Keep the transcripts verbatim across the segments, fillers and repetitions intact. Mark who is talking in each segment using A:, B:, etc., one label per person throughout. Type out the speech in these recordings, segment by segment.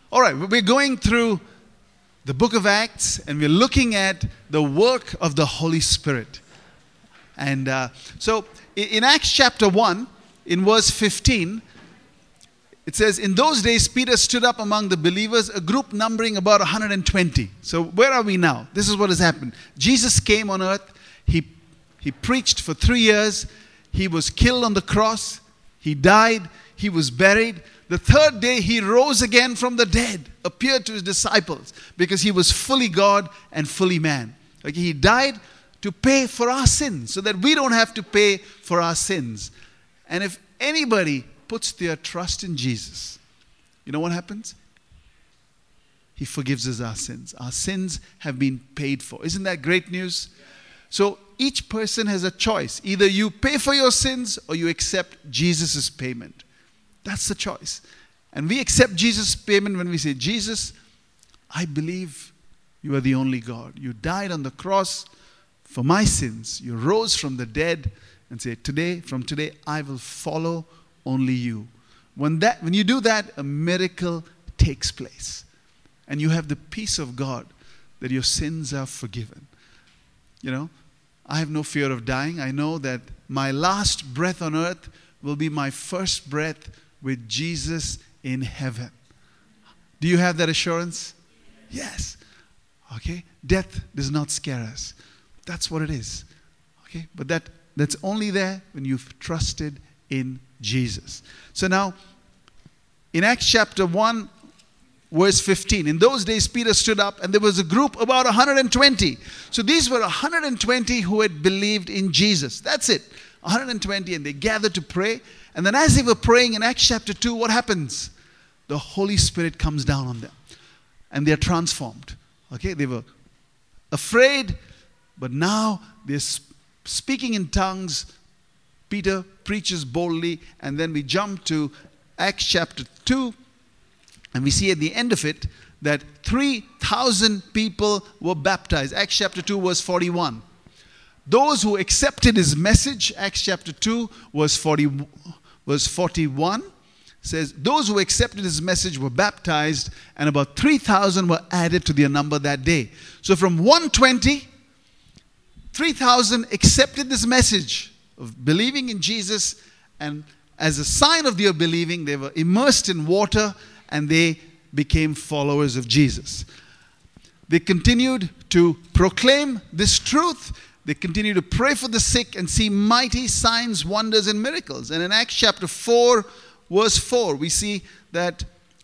A: All right, we're going through the book of Acts, and we're looking at the work of the Holy Spirit. And uh, so in, in Acts chapter one, in verse fifteen, it says, in those days, Peter stood up among the believers, a group numbering about one hundred twenty. So where are we now? This is what has happened. Jesus came on earth. He, he preached for three years. He was killed on the cross. He died. He was buried. The third day, he rose again from the dead, appeared to his disciples, because he was fully God and fully man. Okay, he died to pay for our sins, so that we don't have to pay for our sins. And if anybody puts their trust in Jesus, you know what happens? He forgives us our sins. Our sins have been paid for. Isn't that great news? So each person has a choice. Either you pay for your sins or you accept Jesus' payment. That's the choice. And we accept Jesus' payment when we say, Jesus, I believe you are the only God. You died on the cross for my sins. You rose from the dead, and say, today, from today, I will follow only you. When that, when you do that, a miracle takes place. And you have the peace of God that your sins are forgiven. You know, I have no fear of dying. I know that my last breath on earth will be my first breath with Jesus in heaven. Do you have that assurance? Yes. Okay. Death does not scare us. That's what it is. Okay. But that that's only there when you've trusted in Jesus. So now, in Acts chapter one, verse fifteen, in those days Peter stood up, and there was a group about one hundred twenty. So these were one hundred twenty who had believed in Jesus. That's it. one hundred twenty, and they gathered to pray. And then as they were praying in Acts chapter two, what happens? The Holy Spirit comes down on them. And they're transformed. Okay, they were afraid, but now they're speaking in tongues. Peter preaches boldly, and then we jump to Acts chapter two, and we see at the end of it that three thousand people were baptized. Acts chapter two, verse forty-one. Those who accepted his message, Acts chapter two, verse forty, verse forty-one, says, those who accepted his message were baptized, and about three thousand were added to their number that day. So from one hundred twenty, three thousand accepted this message of believing in Jesus, and as a sign of their believing, they were immersed in water, and they became followers of Jesus. They continued to proclaim this truth. They continued to pray for the sick and see mighty signs, wonders, and miracles. And in Acts chapter four, verse four, we see that,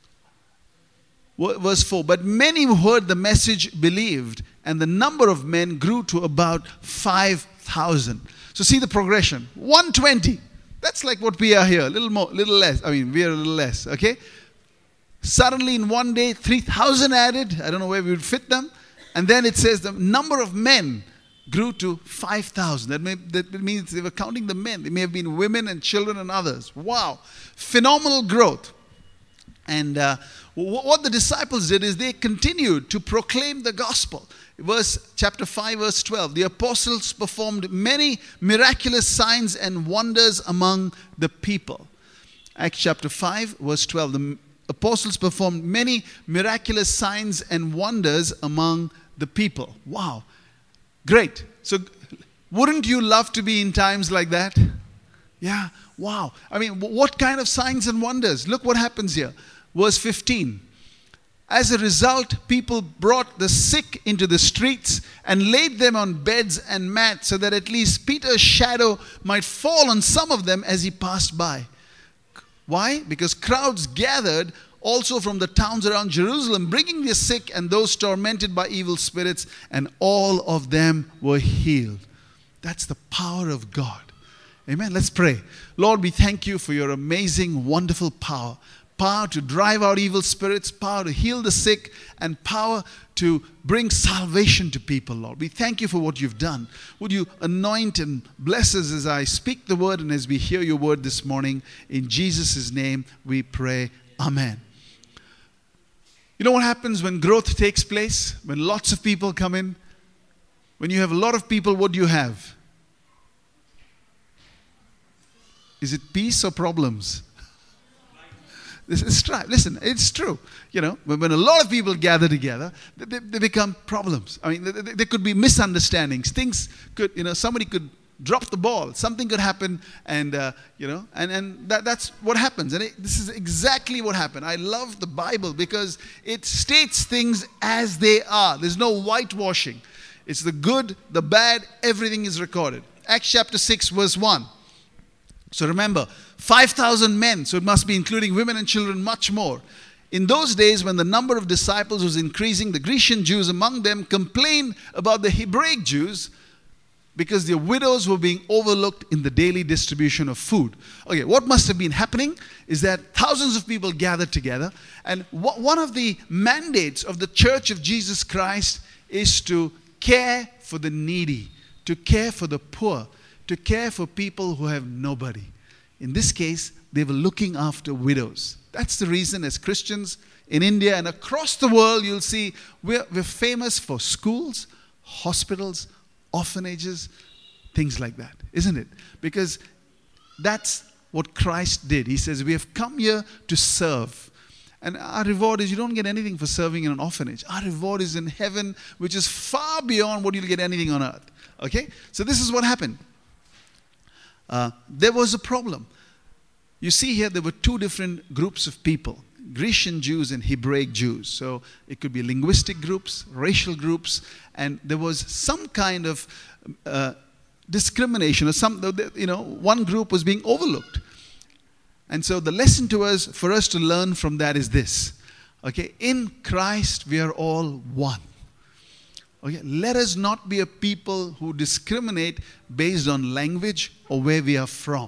A: verse four, but many who heard the message believed, and the number of men grew to about five thousand. So see the progression. one hundred twenty. That's like what we are here. A little more, little less. I mean, we are a little less. Okay? Suddenly in one day, three thousand added. I don't know where we would fit them. And then it says the number of men grew to five thousand. That, may, that means they were counting the men. They may have been women and children and others. Wow. Phenomenal growth. And uh, what the disciples did is they continued to proclaim the gospel. Verse chapter five, verse twelve. The apostles performed many miraculous signs and wonders among the people. Acts chapter five, verse twelve. The apostles performed many miraculous signs and wonders among the people. Wow. Great. So wouldn't you love to be in times like that? Yeah. Wow. I mean, what kind of signs and wonders? Look what happens here. Verse fifteen. As a result, people brought the sick into the streets and laid them on beds and mats, so that at least Peter's shadow might fall on some of them as he passed by. Why? Because crowds gathered also from the towns around Jerusalem, bringing the sick and those tormented by evil spirits, and all of them were healed. That's the power of God. Amen. Let's pray. Lord, we thank you for your amazing, wonderful power. Power to drive out evil spirits, power to heal the sick, and power to bring salvation to people, Lord. We thank you for what you've done. Would you anoint and bless us as I speak the word and as we hear your word this morning. In Jesus' name we pray. Amen. You know what happens when growth takes place? When lots of people come in? When you have a lot of people, what do you have? Is it peace or problems? This is strife. Listen, it's true. You know, when, when a lot of people gather together, they, they become problems. I mean, there, there could be misunderstandings. Things could, you know, somebody could drop the ball. Something could happen, and uh, you know, and and that, that's what happens. And it, this is exactly what happened. I love the Bible because it states things as they are. There's no whitewashing. It's the good, the bad. Everything is recorded. Acts chapter six, verse one. So remember, five thousand men. So it must be including women and children, much more. In those days, when the number of disciples was increasing, the Grecian Jews among them complained about the Hebraic Jews, because their widows were being overlooked in the daily distribution of food. Okay, what must have been happening is that thousands of people gathered together, and wh- one of the mandates of the Church of Jesus Christ is to care for the needy, to care for the poor, to care for people who have nobody. In this case, they were looking after widows. That's the reason, as Christians in India and across the world, you'll see we're, we're famous for schools, hospitals, orphanages, things like that, isn't it? Because that's what Christ did. He says, we have come here to serve. And our reward is, you don't get anything for serving in an orphanage. Our reward is in heaven, which is far beyond what you'll get anything on earth. Okay? So this is what happened. Uh, there was a problem. You see here, there were two different groups of people. Grecian Jews and Hebraic Jews. So it could be linguistic groups, racial groups, and there was some kind of uh, discrimination, or some, you know, one group was being overlooked. And so the lesson to us, for us to learn from that is this. Okay, in Christ we are all one. Okay, let us not be a people who discriminate based on language or where we are from.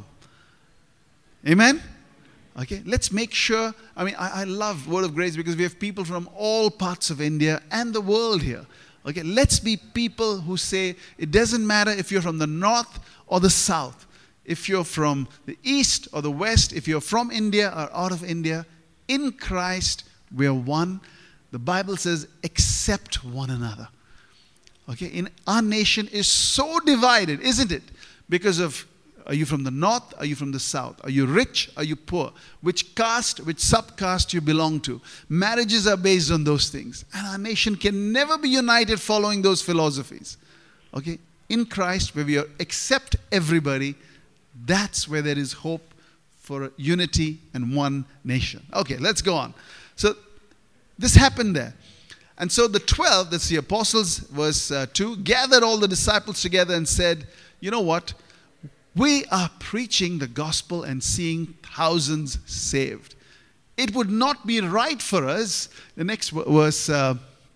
A: Amen? Okay, let's make sure, I mean, I, I love Word of Grace because we have people from all parts of India and the world here. Okay, let's be people who say, it doesn't matter if you're from the north or the south, if you're from the east or the west, if you're from India or out of India, in Christ we are one. The Bible says, accept one another. Okay, in our nation is so divided, isn't it? Because of, are you from the north? Are you from the south? Are you rich? Are you poor? Which caste, which subcaste you belong to? Marriages are based on those things. And our nation can never be united following those philosophies. Okay? In Christ, where we are, accept everybody, that's where there is hope for unity and one nation. Okay, let's go on. So, this happened there. And so the twelve, that's the apostles, verse uh, two, gathered all the disciples together and said, you know what? We are preaching the gospel and seeing thousands saved. It would not be right for us. The next verse, uh,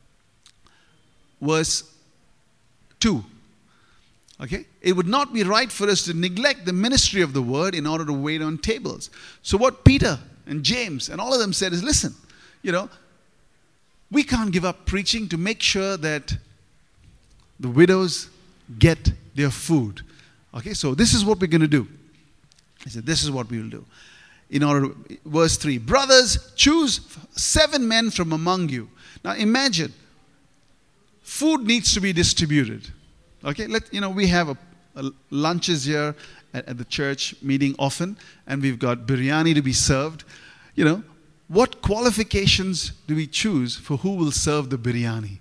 A: verse two. Okay? It would not be right for us to neglect the ministry of the word in order to wait on tables. So what Peter and James and all of them said is, listen, you know, we can't give up preaching to make sure that the widows get their food. Okay, so this is what we're going to do. He said, this is what we will do. In order, to, verse three, brothers, choose seven men from among you. Now imagine, food needs to be distributed. Okay, let you know we have a, a lunches here at, at the church meeting often, and we've got biryani to be served. You know, what qualifications do we choose for who will serve the biryani?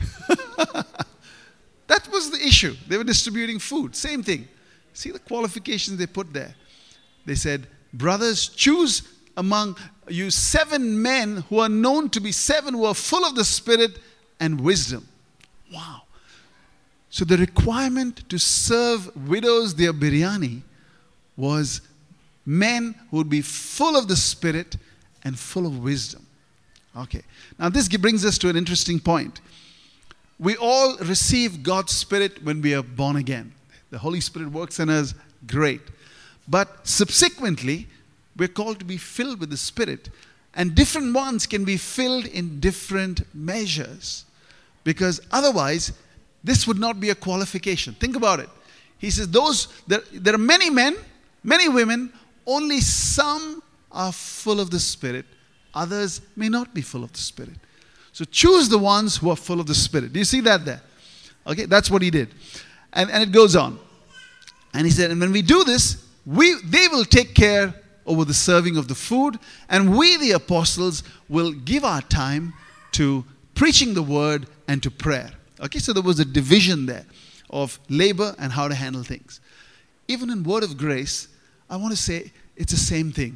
A: That was the issue. They were distributing food. Same thing. See the qualifications they put there. They said, brothers, choose among you seven men who are known to be seven, who are full of the Spirit and wisdom. Wow. So the requirement to serve widows their biryani was men who would be full of the Spirit and full of wisdom. Okay. Now this brings us to an interesting point. We all receive God's Spirit when we are born again. The Holy Spirit works in us, great. But subsequently, we're called to be filled with the Spirit. And different ones can be filled in different measures. Because otherwise, this would not be a qualification. Think about it. He says, those there, there are many men, many women, only some are full of the Spirit. Others may not be full of the Spirit. So choose the ones who are full of the Spirit. Do you see that there? Okay, that's what he did. And, and it goes on. And he said, and when we do this, we they will take care over the serving of the food, and we, the apostles, will give our time to preaching the word and to prayer. Okay, so there was a division there of labor and how to handle things. Even in Word of Grace, I want to say it's the same thing.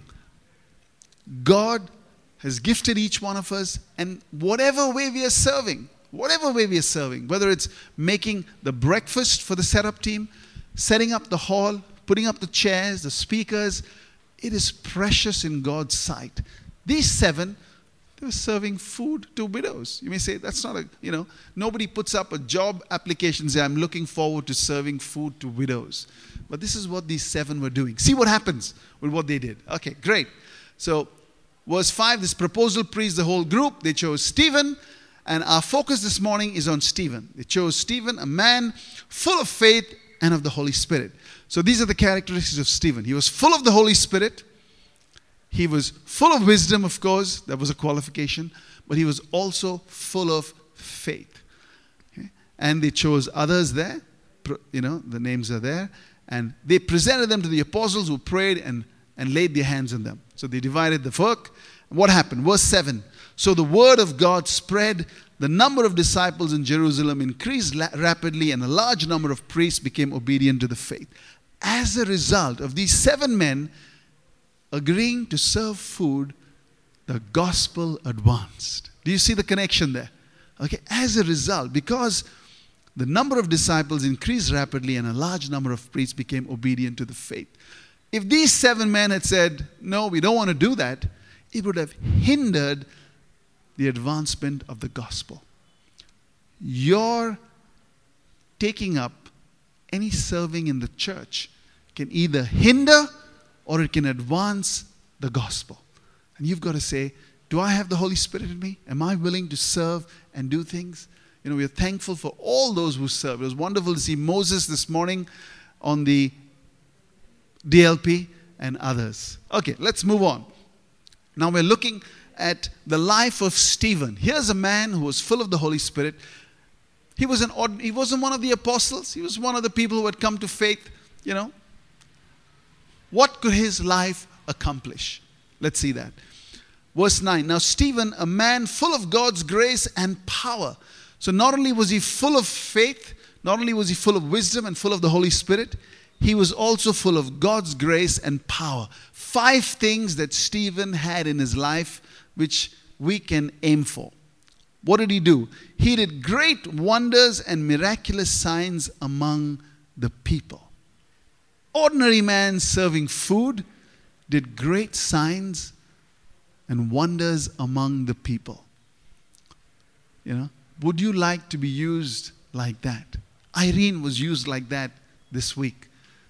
A: God has gifted each one of us, and whatever way we are serving, whatever way we are serving, whether it's making the breakfast for the setup team, setting up the hall, putting up the chairs, the speakers, it is precious in God's sight. These seven, they were serving food to widows. You may say, that's not a, you know, nobody puts up a job application and say, I'm looking forward to serving food to widows. But this is what these seven were doing. See what happens with what they did. Okay, great. So, verse five, this proposal pleased the whole group. They chose Stephen, and our focus this morning is on Stephen. They chose Stephen, a man full of faith and of the Holy Spirit. So these are the characteristics of Stephen. He was full of the Holy Spirit. He was full of wisdom, of course. That was a qualification. But he was also full of faith. Okay? And they chose others there. You know, the names are there. And they presented them to the apostles who prayed and, and laid their hands on them. So they divided the work. What happened? Verse seven. So the word of God spread. The number of disciples in Jerusalem increased la- rapidly, and a large number of priests became obedient to the faith. As a result of these seven men agreeing to serve food, the gospel advanced. Do you see the connection there? Okay, as a result, because the number of disciples increased rapidly and a large number of priests became obedient to the faith. If these seven men had said, no, we don't want to do that, it would have hindered the advancement of the gospel. Your taking up any serving in the church can either hinder or it can advance the gospel. And you've got to say, do I have the Holy Spirit in me? Am I willing to serve and do things? You know, we are thankful for all those who serve. It was wonderful to see Moses this morning on the D L P and others. Okay, let's move on. Now we're looking at the life of Stephen. Here's a man who was full of the Holy Spirit. He was an ordin- he wasn't one of the apostles. He was one of the people who had come to faith, you know. What could his life accomplish? Let's see that. Verse nine. Now Stephen, a man full of God's grace and power. So not only was he full of faith, not only was he full of wisdom and full of the Holy Spirit, he was also full of God's grace and power. Five things that Stephen had in his life which we can aim for. What did he do? He did great wonders and miraculous signs among the people. Ordinary man serving food did great signs and wonders among the people. You know, would you like to be used like that? Irene was used like that this week.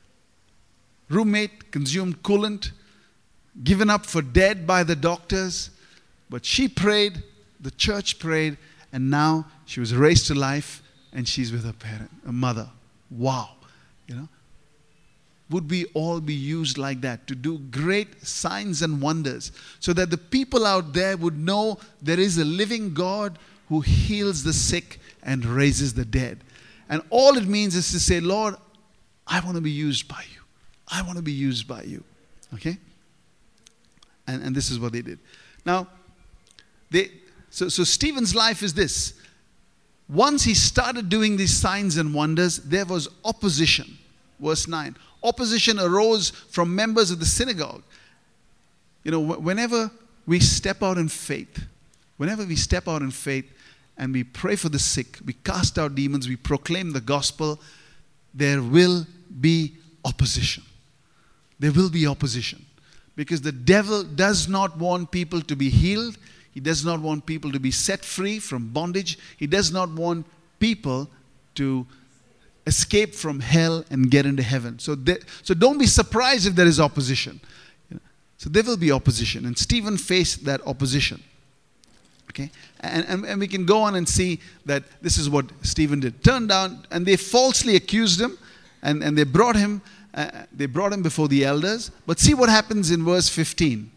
A: Roommate consumed coolant, given up for dead by the doctors, but she prayed, the church prayed, and now she was raised to life and she's with her parent, her mother. Wow. You know, would we all be used like that to do great signs and wonders so that the people out there would know there is a living God who heals the sick and raises the dead. And all it means is to say, Lord, I want to be used by you. I want to be used by you. Okay? And, and this is what they did. Now, they so, so Stephen's life is this. Once he started doing these signs and wonders, there was opposition. Verse nine. Opposition arose from members of the synagogue. You know, whenever we step out in faith, whenever we step out in faith and we pray for the sick, we cast out demons, we proclaim the gospel, there will be opposition. There will be opposition. Because the devil does not want people to be healed. He does not want people to be set free from bondage. He does not want people to escape from hell and get into heaven. So, there, so don't be surprised if there is opposition. So there will be opposition. And Stephen faced that opposition. Okay? And, and, and we can go on and see that this is what Stephen did. Turned down, and they falsely accused him, and, and they brought him uh, they brought him before the elders. But see what happens in verse fifteen.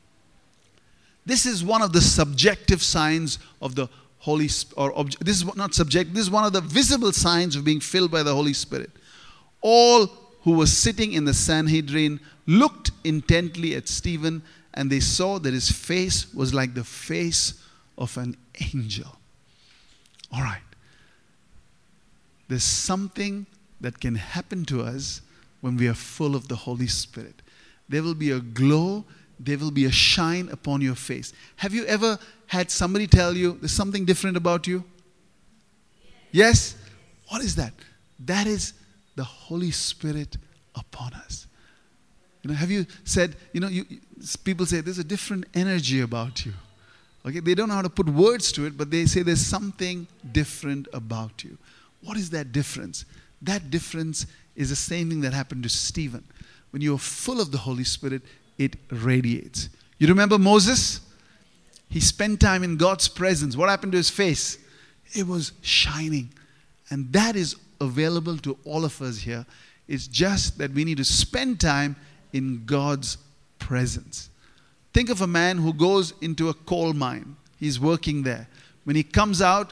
A: This is one of the subjective signs of the Holy Spirit, or obje- this is not subject, this is one of the visible signs of being filled by the Holy Spirit. All who was sitting in the Sanhedrin looked intently at Stephen, and they saw that his face was like the face of an angel. All right. There's something that can happen to us when we are full of the Holy Spirit. There will be a glow, there will be a shine upon your face. Have you ever had somebody tell you there's something different about you? Yes? What is that? That is the Holy Spirit upon us. You know, have you said, you know, you, people say there's a different energy about you. Okay, they don't know how to put words to it, but they say there's something different about you. What is that difference? That difference is the same thing that happened to Stephen. When you're full of the Holy Spirit, it radiates. You remember Moses? He spent time in God's presence. What happened to his face? It was shining. And that is available to all of us here. It's just that we need to spend time in God's presence. Think of a man who goes into a coal mine. He's working there. When he comes out,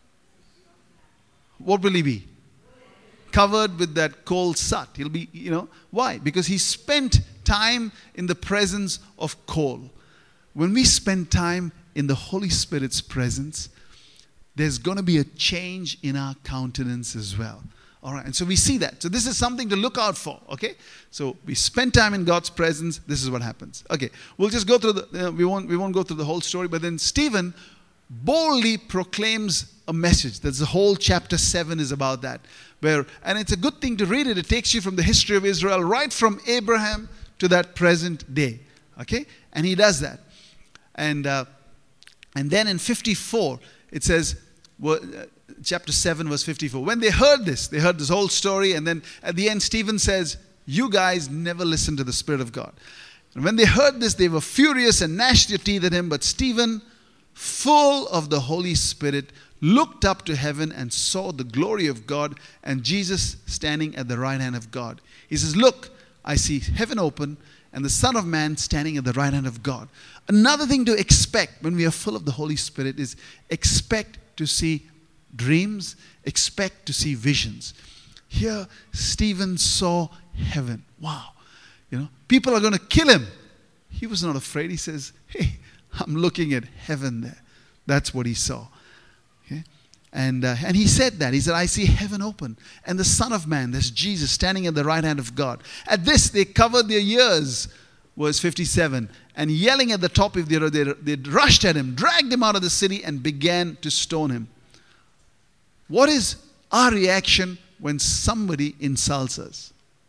A: what will he be? Covered with that coal soot. He'll be, you know, why? Because he spent time in the presence of coal. When we spend time in the Holy Spirit's presence, there's going to be a change in our countenance as well. All right, and so we see that. So this is something to look out for, okay? So we spend time in God's presence, this is what happens. Okay, we'll just go through the, uh, we won't, we won't go through the whole story, but then Stephen boldly proclaims a message. That's the whole chapter seven is about that. Where, and it's a good thing to read it. It takes you from the history of Israel, right from Abraham to that present day, okay? And he does that. And, uh, and then in fifty-four, it says, well, uh, chapter seven, verse fifty-four. When they heard this, they heard this whole story, and then at the end, Stephen says, you guys never listened to the Spirit of God. And when they heard this, they were furious and gnashed their teeth at him. But Stephen, full of the Holy Spirit, looked up to heaven and saw the glory of God and Jesus standing at the right hand of God. He says, look, I see heaven open and the Son of Man standing at the right hand of God. Another thing to expect when we are full of the Holy Spirit is expect to see dreams, expect to see visions. Here, Stephen saw heaven. Wow. You know, people are going to kill him. He was not afraid. He says, hey, I'm looking at heaven there. That's what he saw. Okay? And, uh, and he said that. He said, I see heaven open. And the Son of Man, that's Jesus, standing at the right hand of God. At this, they covered their ears. Verse fifty-seven. And yelling at the top of their, they, they rushed at him, dragged him out of the city, and began to stone him. What is our reaction when somebody insults us?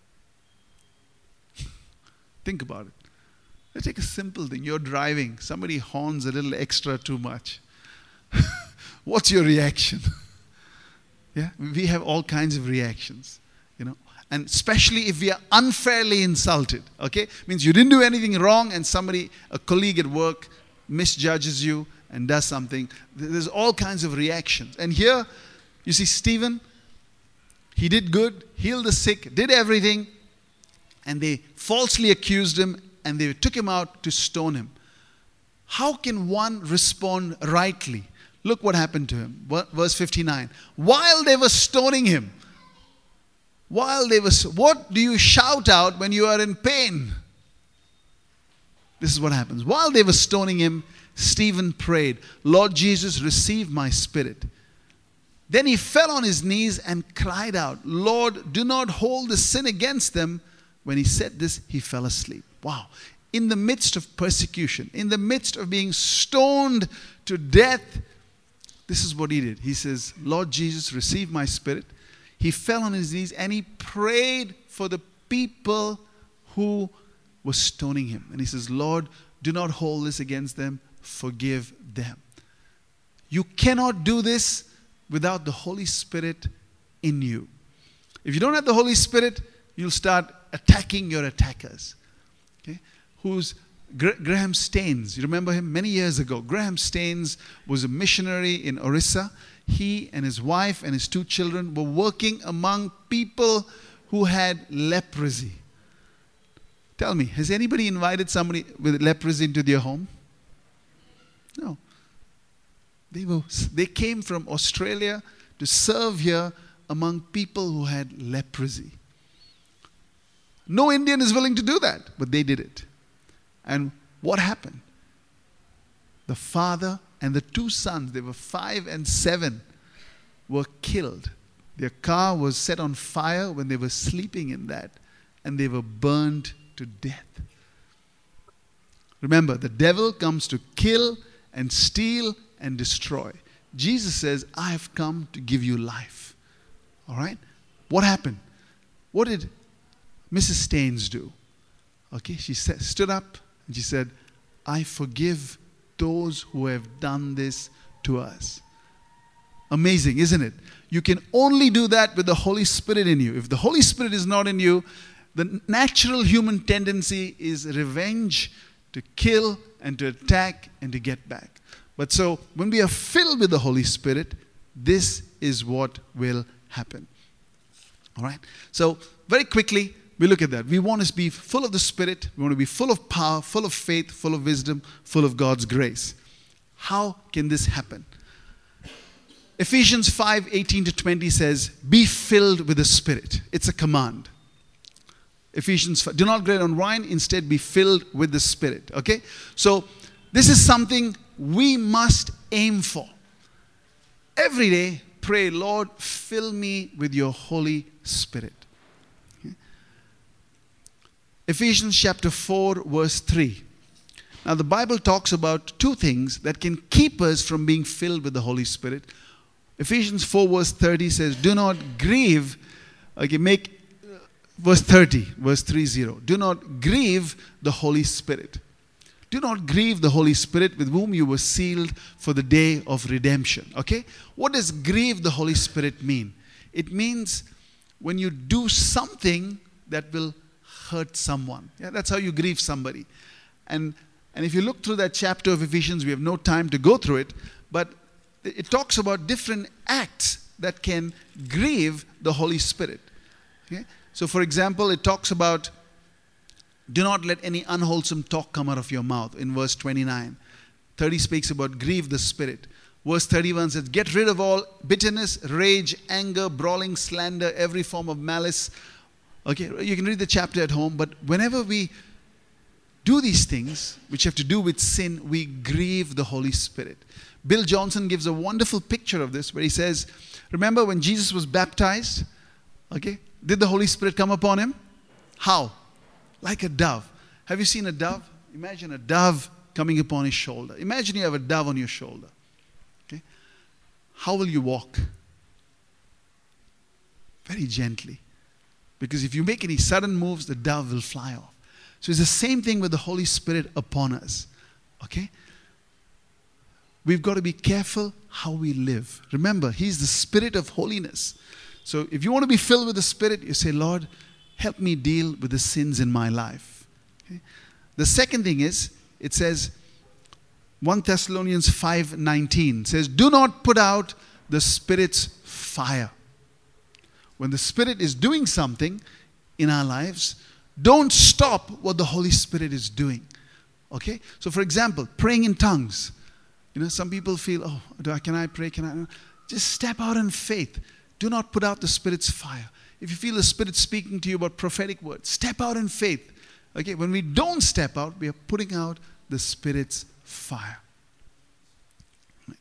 A: Think about it. Let's take a simple thing. You're driving. Somebody horns a little extra too much. What's your reaction? Yeah, we have all kinds of reactions, you know. And especially if we are unfairly insulted, okay? Means you didn't do anything wrong and somebody, a colleague at work, misjudges you and does something. There's all kinds of reactions. And here, you see Stephen, he did good, healed the sick, did everything, and they falsely accused him and they took him out to stone him. How can one respond rightly? Look what happened to him. Verse fifty-nine. While they were stoning him, while they were, what do you shout out when you are in pain? This is what happens. While they were stoning him, Stephen prayed, Lord Jesus, receive my spirit. Then he fell on his knees and cried out, Lord, do not hold the sin against them. When he said this, he fell asleep. Wow. In the midst of persecution, in the midst of being stoned to death, this is what he did. He says, Lord Jesus, receive my spirit. He fell on his knees and he prayed for the people who were stoning him. And he says, Lord, do not hold this against them. Forgive them. You cannot do this without the Holy Spirit in you. If you don't have the Holy Spirit, you'll start attacking your attackers. Okay? Who's Graham Staines, you remember him? Many years ago, Graham Staines was a missionary in Orissa. He and his wife and his two children were working among people who had leprosy. Tell me, has anybody invited somebody with leprosy into their home? No. They were, they came from Australia to serve here among people who had leprosy. No Indian is willing to do that, but they did it. And what happened? The father and the two sons, they were five and seven, were killed. Their car was set on fire when they were sleeping in that, and they were burned to death. Remember, the devil comes to kill and steal and destroy. Jesus says, I have come to give you life. All right? What happened? What did Missus Staines do? Okay, she said, stood up and she said, I forgive those who have done this to us. Amazing, isn't it? You can only do that with the Holy Spirit in you. If the Holy Spirit is not in you, the natural human tendency is revenge, to kill and to attack and to get back. But so when we are filled with the Holy Spirit, this is what will happen. All right? So very quickly, we look at that. We want to be full of the Spirit. We want to be full of power, full of faith, full of wisdom, full of God's grace. How can this happen? Ephesians five, eighteen to twenty says, be filled with the Spirit. It's a command. Ephesians five, do not get on wine, instead be filled with the Spirit. Okay? So this is something we must aim for. Every day, pray, Lord, fill me with your Holy Spirit. Okay? Ephesians chapter four, verse three. Now the Bible talks about two things that can keep us from being filled with the Holy Spirit. Ephesians four, verse thirty says, do not grieve, okay, make, uh, verse thirty, verse thirty, do not grieve the Holy Spirit. Do not grieve the Holy Spirit with whom you were sealed for the day of redemption. Okay? What does grieve the Holy Spirit mean? It means when you do something that will hurt someone. Yeah, that's how you grieve somebody. And, and if you look through that chapter of Ephesians, we have no time to go through it, but it talks about different acts that can grieve the Holy Spirit. Okay? So for example, it talks about do not let any unwholesome talk come out of your mouth in verse twenty-nine. thirty speaks about grieve the Spirit. Verse thirty-one says, get rid of all bitterness, rage, anger, brawling, slander, every form of malice. Okay, you can read the chapter at home, but whenever we do these things, which have to do with sin, we grieve the Holy Spirit. Bill Johnson gives a wonderful picture of this where he says, remember when Jesus was baptized, okay, did the Holy Spirit come upon him? How? Like a dove. Have you seen a dove? Imagine a dove coming upon his shoulder. Imagine you have a dove on your shoulder. Okay? How will you walk? Very gently. Because if you make any sudden moves, the dove will fly off. So it's the same thing with the Holy Spirit upon us. Okay? We've got to be careful how we live. Remember, He's the Spirit of holiness. So if you want to be filled with the Spirit, you say, Lord, help me deal with the sins in my life. Okay? The second thing is, it says, First Thessalonians five nineteen says, do not put out the Spirit's fire. When the Spirit is doing something in our lives, don't stop what the Holy Spirit is doing. Okay? So for example, praying in tongues. You know, some people feel, oh, do I, can I pray? Can I? Just step out in faith. Do not put out the Spirit's fire. If you feel the Spirit speaking to you about prophetic words, step out in faith. Okay, when we don't step out, we are putting out the Spirit's fire. Right.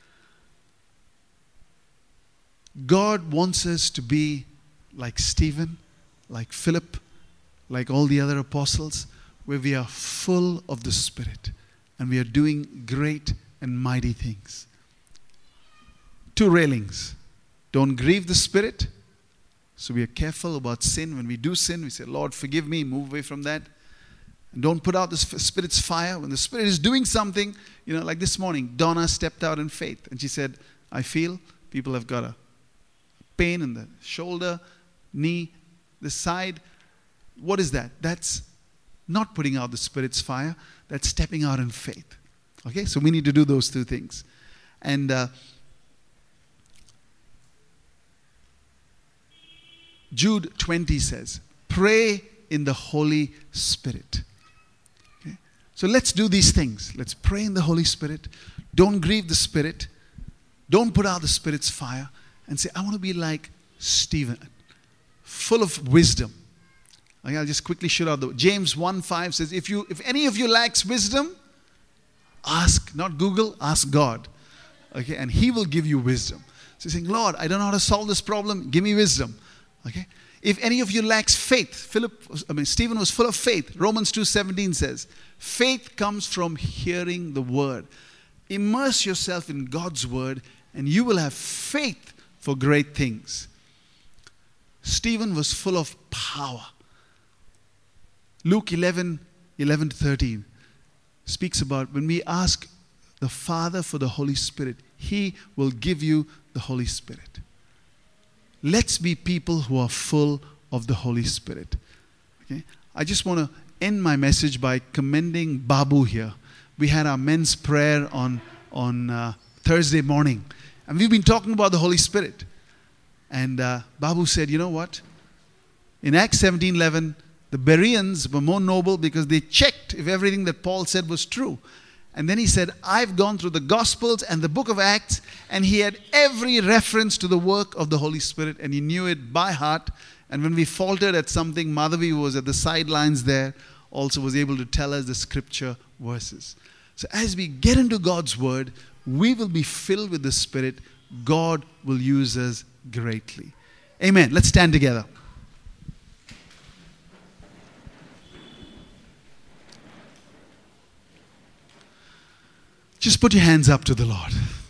A: God wants us to be like Stephen, like Philip, like all the other apostles, where we are full of the Spirit and we are doing great and mighty things. Two railings. Don't grieve the Spirit. So we are careful about sin. When we do sin, we say, Lord, forgive me, move away from that. And don't put out the Spirit's fire. When the Spirit is doing something, you know, like this morning, Donna stepped out in faith. And she said, I feel people have got a pain in the shoulder, knee, the side. What is that? That's not putting out the Spirit's fire. That's stepping out in faith. Okay, so we need to do those two things. And uh, Jude twenty says, pray in the Holy Spirit. Okay? So let's do these things. Let's pray in the Holy Spirit. Don't grieve the Spirit. Don't put out the Spirit's fire. And say, I want to be like Stephen, full of wisdom. Okay, I'll just quickly shoot out the James one five says, if you if any of you lacks wisdom, ask, not Google, ask God. Okay, and He will give you wisdom. So he's saying, Lord, I don't know how to solve this problem. Give me wisdom. Okay. If any of you lacks faith, Philip, I mean Stephen was full of faith. Romans two seventeen says, faith comes from hearing the word. Immerse yourself in God's word, and you will have faith for great things. Stephen was full of power. Luke eleven, eleven to thirteen speaks about when we ask the Father for the Holy Spirit, He will give you the Holy Spirit. Let's be people who are full of the Holy Spirit. Okay? I just want to end my message by commending Babu here. We had our men's prayer on, on uh, Thursday morning. And we've been talking about the Holy Spirit. And uh, Babu said, you know what? In Acts seventeen eleven, the Bereans were more noble because they checked if everything that Paul said was true. And then he said, I've gone through the Gospels and the book of Acts, and he had every reference to the work of the Holy Spirit, and he knew it by heart. And when we faltered at something, Madhavi, who was at the sidelines there, also was able to tell us the scripture verses. So as we get into God's word, we will be filled with the Spirit. God will use us greatly. Amen. Let's stand together. Just put your hands up to the Lord.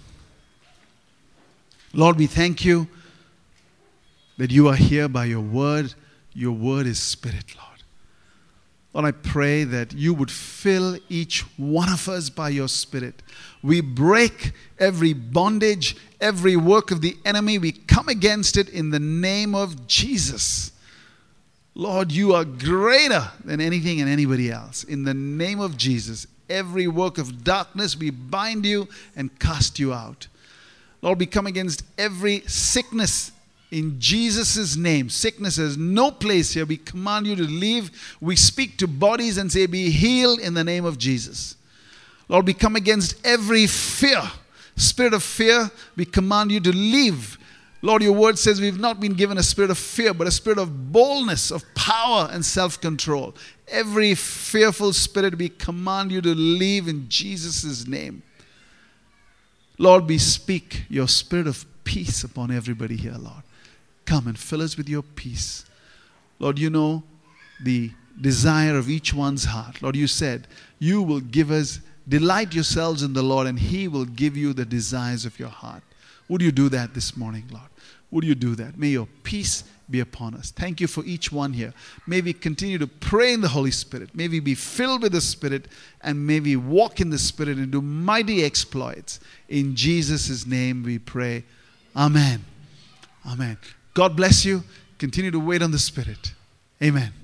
A: Lord, we thank you that you are here by your word. Your word is Spirit, Lord. Lord, I pray that you would fill each one of us by your Spirit. We break every bondage, every work of the enemy. We come against it in the name of Jesus. Lord, you are greater than anything and anybody else. In the name of Jesus, every work of darkness, we bind you and cast you out. Lord, we come against every sickness in Jesus' name. Sickness has no place here. We command you to leave. We speak to bodies and say, be healed in the name of Jesus. Lord, we come against every fear, spirit of fear. We command you to leave. Lord, your word says we've not been given a spirit of fear, but a spirit of boldness, of power and self-control. Every fearful spirit, we command you to leave in Jesus' name. Lord, we speak your spirit of peace upon everybody here, Lord. Come and fill us with your peace. Lord, you know the desire of each one's heart. Lord, you said you will give us, delight yourselves in the Lord, and He will give you the desires of your heart. Would you do that this morning, Lord? Would you do that? May your peace be upon us. Thank you for each one here. May we continue to pray in the Holy Spirit. May we be filled with the Spirit, and may we walk in the Spirit and do mighty exploits. In Jesus' name we pray. Amen. Amen. God bless you. Continue to wait on the Spirit. Amen.